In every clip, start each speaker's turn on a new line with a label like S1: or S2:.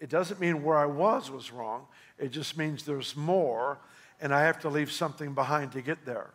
S1: It doesn't mean where I was wrong. It just means there's more, and I have to leave something behind to get there.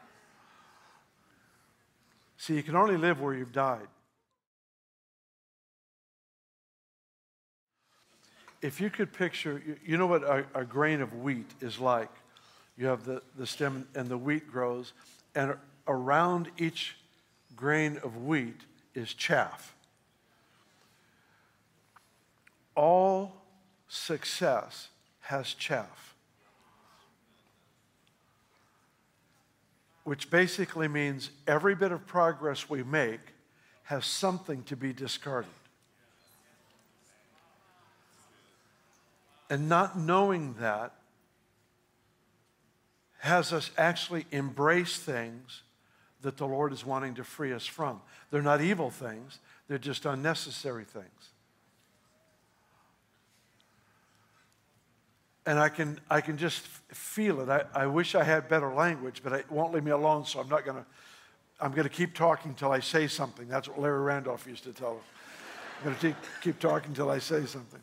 S1: See, you can only live where you've died. If you could picture, you know what a grain of wheat is like. You have the stem and the wheat grows, and around each grain of wheat is chaff. All success has chaff, which basically means every bit of progress we make has something to be discarded. And not knowing that has us actually embrace things that the Lord is wanting to free us from. They're not evil things, they're just unnecessary things. And I can just feel it. I wish I had better language, but it won't leave me alone, so I'm going to keep talking until I say something. That's what Larry Randolph used to tell us. I'm going to keep talking until I say something.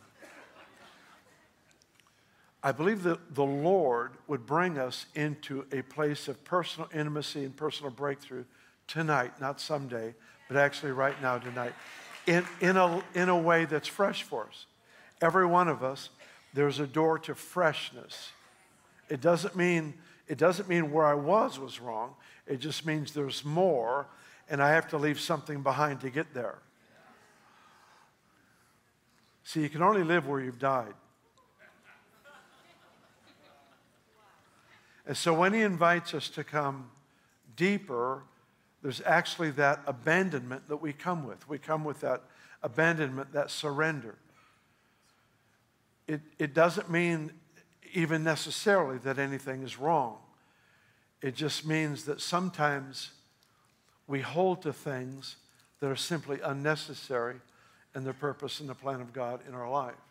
S1: I believe that the Lord would bring us into a place of personal intimacy and personal breakthrough tonight, not someday, but actually right now tonight, in a way that's fresh for us. Every one of us, there's a door to freshness. It doesn't mean where I was wrong. It just means there's more, and I have to leave something behind to get there. See, you can only live where you've died. And so when he invites us to come deeper, there's actually that abandonment that we come with. We come with that abandonment, that surrender. It doesn't mean even necessarily that anything is wrong. It just means that sometimes we hold to things that are simply unnecessary in the purpose and the plan of God in our life.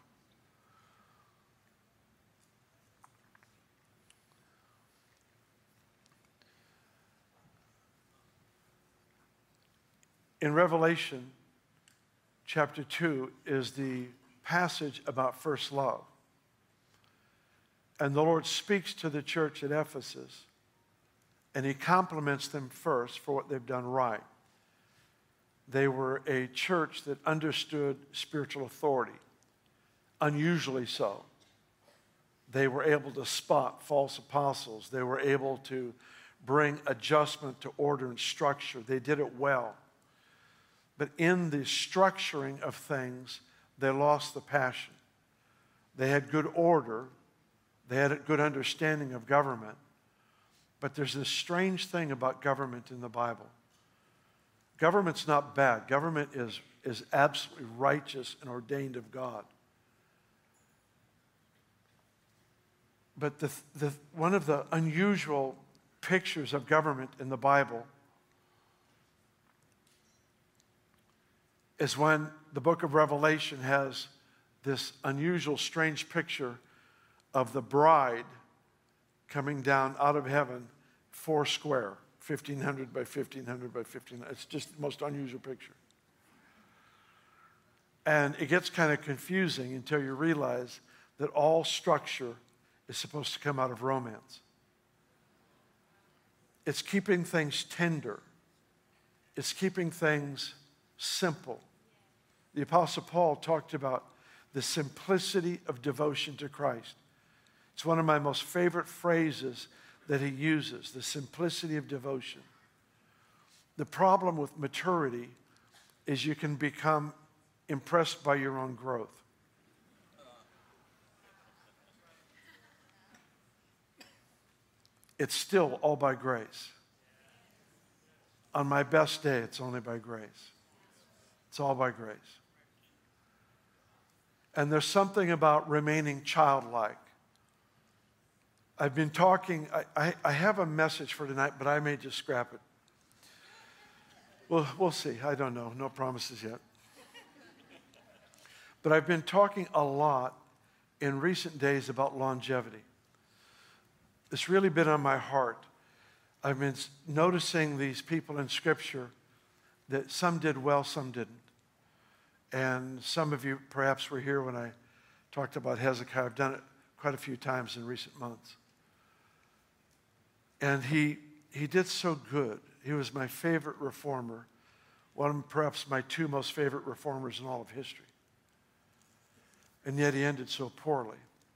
S1: In Revelation chapter 2 is the passage about first love. And the Lord speaks to the church at Ephesus, and he compliments them first for what they've done right. They were a church that understood spiritual authority, unusually so. They were able to spot false apostles. They were able to bring adjustment to order and structure. They did it well. But in the structuring of things, they lost the passion. They had good order. They had a good understanding of government. But there's this strange thing about government in the Bible. Government's not bad. Government is absolutely righteous and ordained of God. But one of the unusual pictures of government in the Bible is when the book of Revelation has this unusual, strange picture of the bride coming down out of heaven, four square, 1,500 by 1,500 by 1,500. It's just the most unusual picture. And it gets kind of confusing until you realize that all structure is supposed to come out of romance. It's keeping things tender. It's keeping things simple. The Apostle Paul talked about the simplicity of devotion to Christ. It's one of my most favorite phrases that he uses, the simplicity of devotion. The problem with maturity is you can become impressed by your own growth. It's still all by grace. On my best day, it's only by grace. It's all by grace. And there's something about remaining childlike. I've been talking, I have a message for tonight, but I may just scrap it. Well, we'll see. I don't know. No promises yet. But I've been talking a lot in recent days about longevity. It's really been on my heart. I've been noticing these people in Scripture that some did well, some didn't. And some of you perhaps were here when I Talked about Hezekiah. I've done it quite a few times in recent months. And he did so good. He was my favorite reformer, one of perhaps my two most favorite reformers in all of history. And yet he ended so poorly.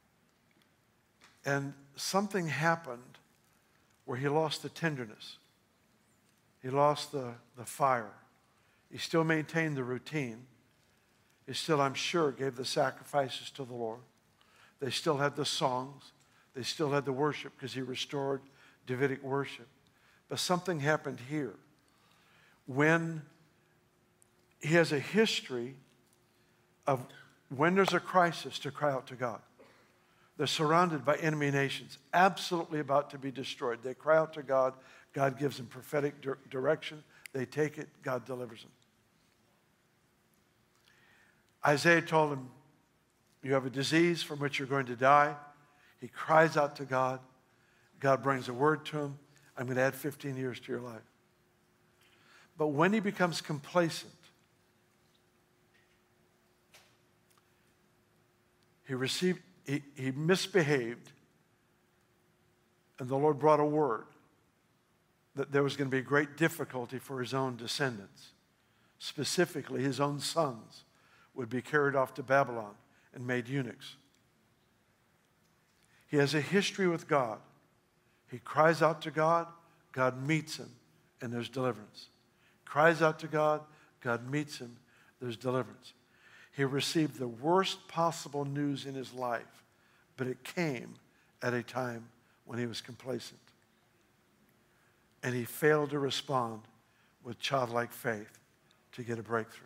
S1: And something happened where he lost the tenderness. He lost the fire. He still maintained the routine. He still, I'm sure, gave the sacrifices to the Lord. They still had the songs. They still had the worship because he restored Davidic worship. But something happened here. When he has a history of when there's a crisis to cry out to God. They're surrounded by enemy nations, absolutely about to be destroyed. They cry out to God. God gives them prophetic direction. They take it. God delivers them. Isaiah told him, you have a disease from which you're going to die. He cries out to God. God brings a word to him. I'm going to add 15 years to your life. But when he becomes complacent, he misbehaved, and the Lord brought a word that there was going to be great difficulty for his own descendants. Specifically, his own sons would be carried off to Babylon and made eunuchs. He has a history with God. He cries out to God, God meets him, and there's deliverance. Cries out to God, God meets him, there's deliverance. He received the worst possible news in his life, but it came at a time when he was complacent. And he failed to respond with childlike faith to get a breakthrough.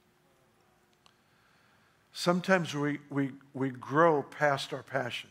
S1: Sometimes we grow past our passion.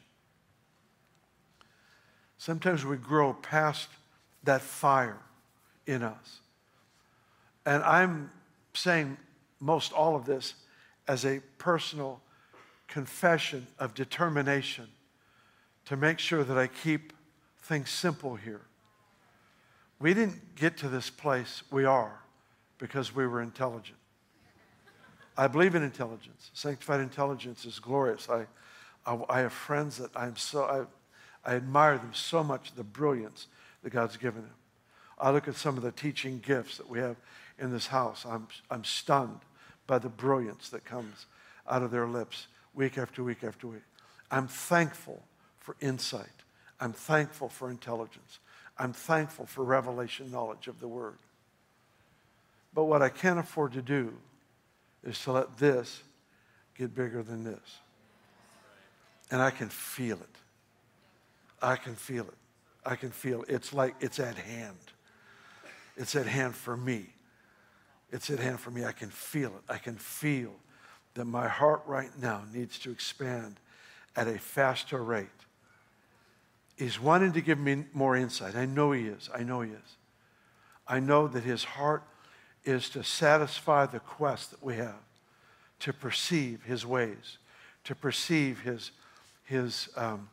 S1: Sometimes we grow past that fire in us. And I'm saying most all of this as a personal confession of determination to make sure that I keep things simple here. We didn't get to this place we are because we were intelligent. I believe in intelligence. Sanctified intelligence is glorious. I have friends that I admire them so much, the brilliance that God's given them. I look at some of the teaching gifts that we have in this house. I'm stunned by the brilliance that comes out of their lips week after week after week. I'm thankful for insight. I'm thankful for intelligence. I'm thankful for revelation knowledge of the Word. But what I can't afford to do is to let this get bigger than this. And I can feel it. I can feel it. I can feel it. It's like it's at hand. It's at hand for me. It's at hand for me. I can feel it. I can feel that my heart right now needs to expand at a faster rate. He's wanting to give me more insight. I know he is. I know he is. I know that his heart is to satisfy the quest that we have, to perceive his ways, to perceive his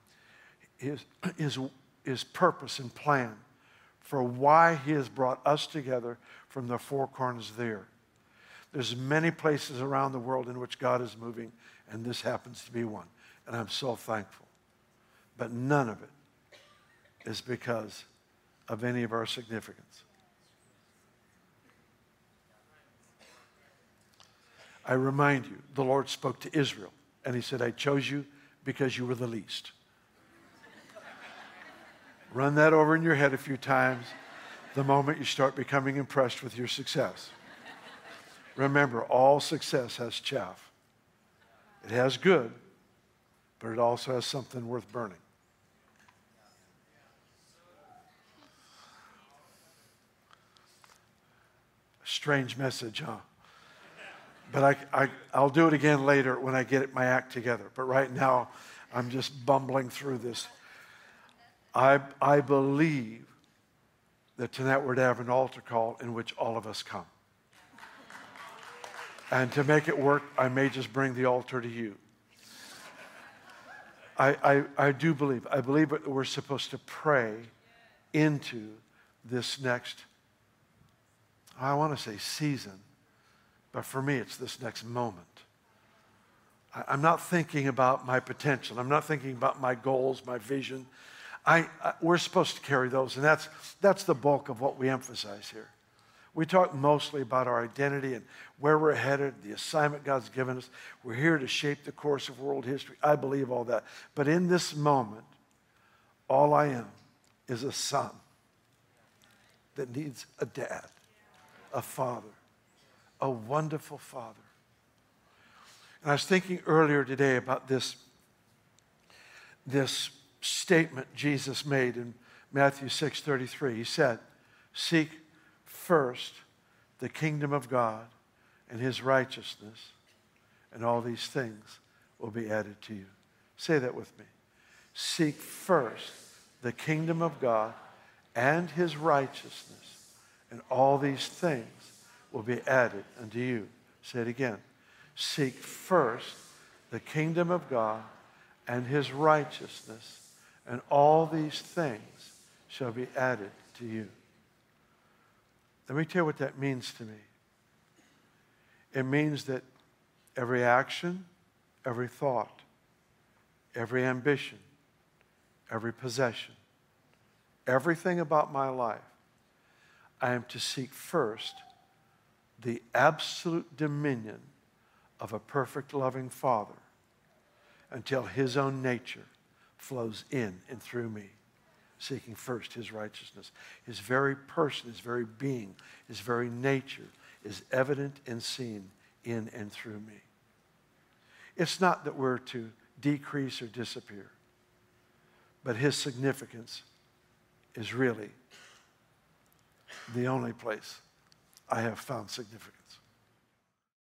S1: purpose and plan for why he has brought us together from the four corners of the earth. There's many places around the world in which God is moving, and this happens to be one. And I'm so thankful. But none of it is because of any of our significance. I remind you, the Lord spoke to Israel, and he said, I chose you because you were the least. Run that over in your head a few times the moment you start becoming impressed with your success. Remember, all success has chaff. It has good, but it also has something worth burning. Strange message, huh? But I'll do it again later when I get my act together. But right now, I'm just bumbling through this. I believe that tonight we're to have an altar call in which all of us come. And to make it work, I may just bring the altar to you. I do believe. I believe that we're supposed to pray into this next, I want to say season, but for me it's this next moment. I'm not thinking about my potential. I'm not thinking about my goals, my vision. We're supposed to carry those, and that's the bulk of what we emphasize here. We talk mostly about our identity and where we're headed, the assignment God's given us. We're here to shape the course of world history. I believe all that. But in this moment, all I am is a son that needs a dad, a father, a wonderful father. And I was thinking earlier today about this statement Jesus made in Matthew 6:33. He said, "Seek first the kingdom of God and his righteousness, and all these things will be added to you." Say that with me. Seek first the kingdom of God and his righteousness, and all these things will be added unto you. Say it again. Seek first the kingdom of God and his righteousness, and all these things shall be added to you. Let me tell you what that means to me. It means that every action, every thought, every ambition, every possession, everything about my life, I am to seek first the absolute dominion of a perfect, loving Father until his own nature flows in and through me, seeking first his righteousness. His very person, his very being, his very nature is evident and seen in and through me. It's not that we're to decrease or disappear, but his significance is really the only place I have found significance.